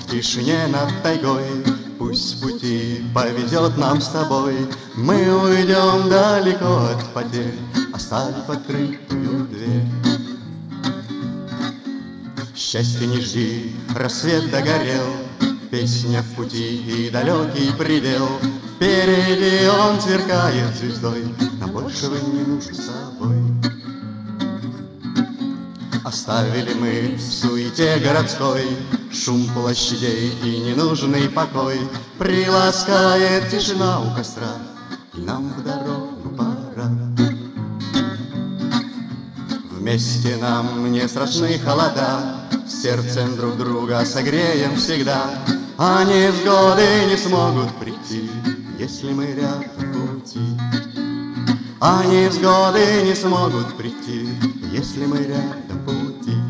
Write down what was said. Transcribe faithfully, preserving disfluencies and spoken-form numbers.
тишине над тайгой, пусть пути поведет нам с тобой. Мы уйдем далеко от потерь, оставив открытую дверь. Счастья не жди, рассвет догорел, песня в пути и далекий предел. Впереди он сверкает звездой, нам большего не нужен с собой. Оставили мы в суете городской шум площадей и ненужный покой. Приласкает тишина у костра, и нам в дорогу пора. Вместе нам не страшны холода, сердцем друг друга согреем всегда. А невзгоды не смогут прийти, если мы рядом в пути. А невзгоды не смогут прийти, если мы рядом в пути.